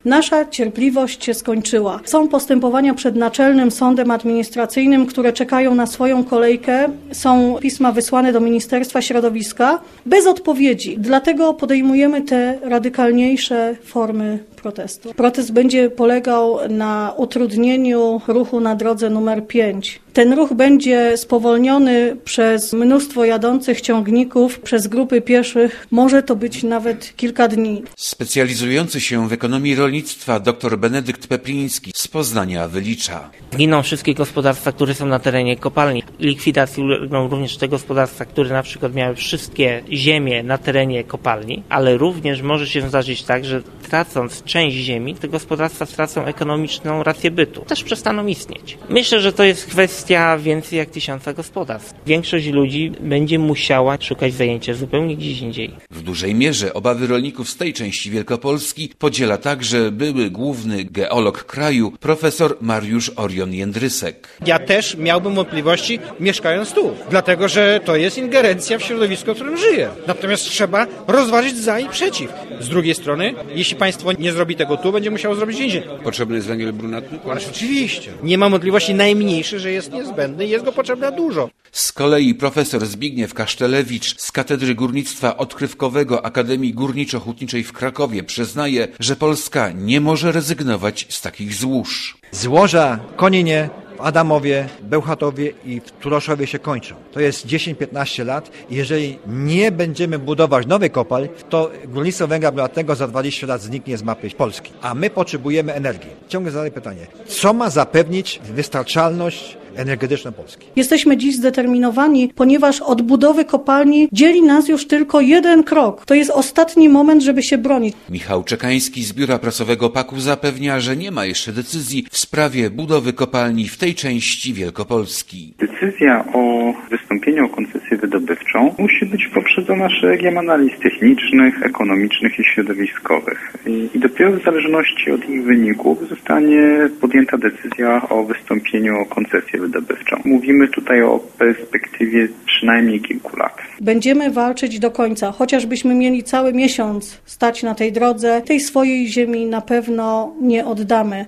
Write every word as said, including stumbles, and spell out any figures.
Nasza cierpliwość się skończyła. Są postępowania przed Naczelnym Sądem Administracyjnym, które czekają na swoją kolejkę. Są pisma wysłane do Ministerstwa Środowiska bez odpowiedzi. Dlatego podejmujemy te radykalniejsze formy protestu. Protest będzie polegał na utrudnieniu ruchu na drodze numer pięć. Ten ruch będzie spowolniony przez mnóstwo jadących ciągników, przez grupy pieszych. Może to być nawet kilka dni. Specjalizujący się w ekonomii rolnictwa dr Benedykt Pepliński z Poznania wylicza. Giną wszystkie gospodarstwa, które są na terenie kopalni. Likwidacji ulegną również te gospodarstwa, które na przykład miały wszystkie ziemie na terenie kopalni, ale również może się zdarzyć tak, że tracąc część ziemi, te gospodarstwa stracą ekonomiczną rację bytu. Też przestaną istnieć. Myślę, że to jest kwestia więcej jak tysiąca gospodarstw. Większość ludzi będzie musiała szukać zajęcia zupełnie gdzieś indziej. W dużej mierze obawy rolników z tej części Wielkopolski podziela także były główny geolog kraju, profesor Mariusz Orion Jędrysek. Ja też miałbym wątpliwości mieszkając tu, dlatego że to jest ingerencja w środowisko, w którym żyję. Natomiast trzeba rozważyć za i przeciw. Z drugiej strony, jeśli państwo nie zrobi tego tu, będzie musiało zrobić gdzie indziej. Potrzebny jest węgiel brunatny? Ależ oczywiście. Nie ma wątpliwości najmniejszej, że jest niezbędny i jest go potrzebne dużo. Z kolei profesor Zbigniew Kasztelewicz z Katedry Górnictwa Odkrywkowego Akademii Górniczo-Hutniczej w Krakowie przyznaje, że Polska nie może rezygnować z takich złóż. Złoża Koninie, w Adamowie, Bełchatowie i w Turoszowie się kończą. To jest dziesięć piętnaście lat i jeżeli nie będziemy budować nowej kopalń, to górnictwo węgla brunatnego za dwadzieścia lat zniknie z mapy Polski. A my potrzebujemy energii. Ciągle zadaję pytanie, co ma zapewnić wystarczalność energetyczną Polski? Jesteśmy dziś zdeterminowani, ponieważ od budowy kopalni dzieli nas już tylko jeden krok. To jest ostatni moment, żeby się bronić. Michał Czekański z Biura Prasowego P A K-u zapewnia, że nie ma jeszcze decyzji w sprawie budowy kopalni w tej części Wielkopolski. Decyzja o wystąpieniu o koncesję wydobywczą musi być poprzedzona szeregiem analiz technicznych, ekonomicznych i środowiskowych. I, i dopiero w zależności od ich wyników zostanie podjęta decyzja o wystąpieniu o koncesję wydobywczą. Mówimy tutaj o perspektywie przynajmniej kilku lat. Będziemy walczyć do końca, chociażbyśmy mieli cały miesiąc stać na tej drodze, tej swojej ziemi na pewno nie oddamy.